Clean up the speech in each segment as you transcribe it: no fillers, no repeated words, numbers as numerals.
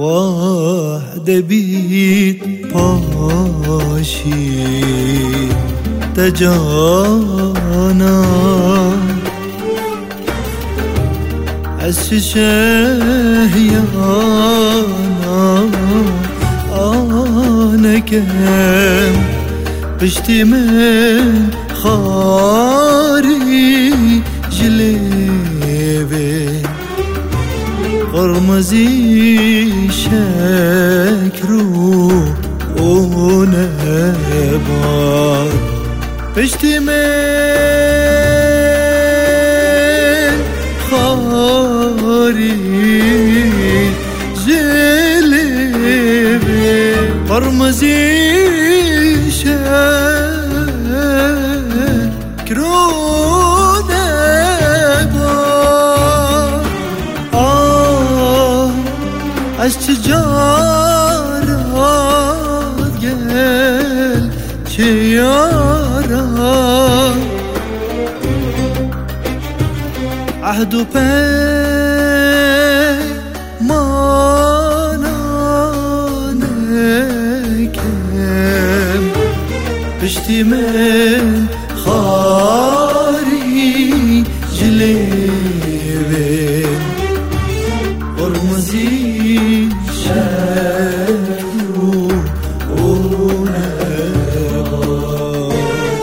وحده بید پاشی تجانا از شهيانا أنا كم بشتي من خاري جليبي غرمزي شكرو ونبار بشتي من خاري جليبي غرمزي شكرو نبار الشجارات قل شيارة عهد بيمانا نكم بشتي من خاري جليبي غرمزي شكرو ونبات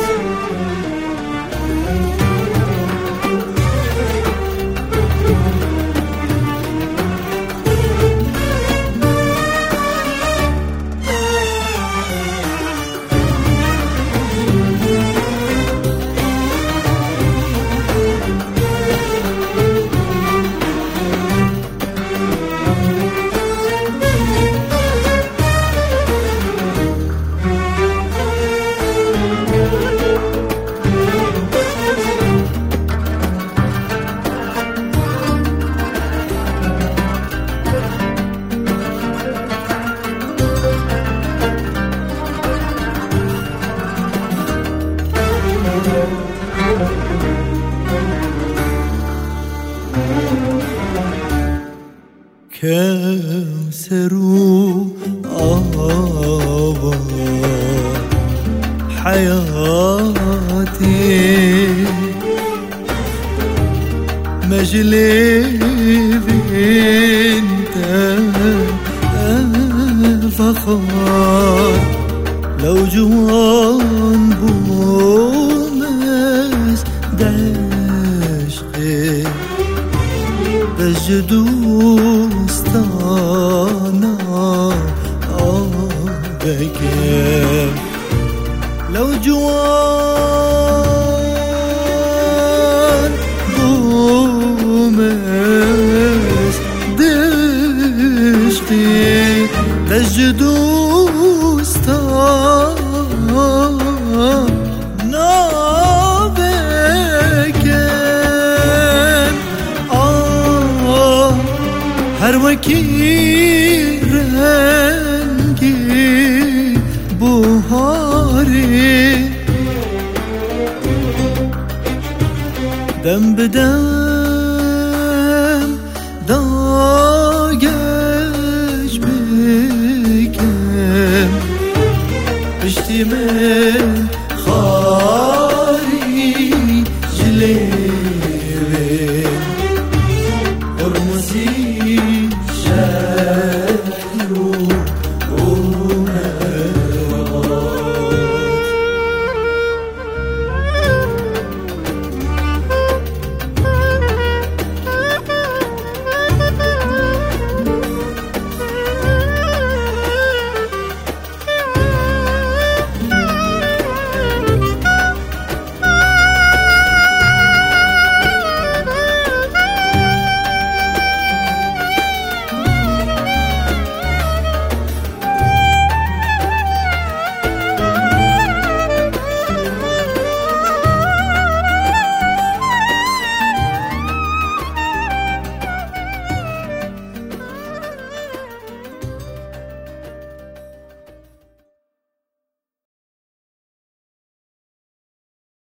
كوثرو آوا حياتي مجلي انت فخار لو جوان بومس دشقي بجدوستانا بكم لو جوان بومس دشقي بجدوستانا هر وکی رنگی بهاری دم بدم داگش بکم پشتی من خاری جلی